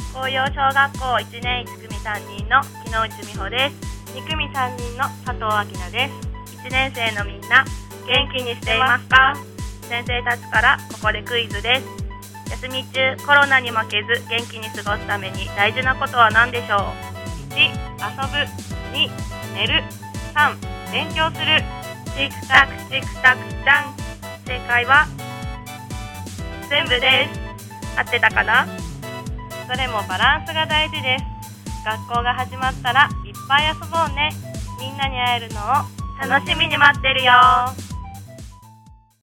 紅葉小学校1年1組担任の木之内美穂です。2組担任の佐藤明菜です。1年生のみんな元気にしていますか？先生たちからここでクイズです。休み中コロナに負けず元気に過ごすために大事なことは何でしょう？ 1. 遊ぶ。 2. 寝る。 3. 勉強する。チクタクチクタクじゃん。正解は全部です。合ってたかな？それもバランスが大事です。学校が始まったらいっぱい遊ぼうね。みんなに会えるのを楽しみに待ってるよ。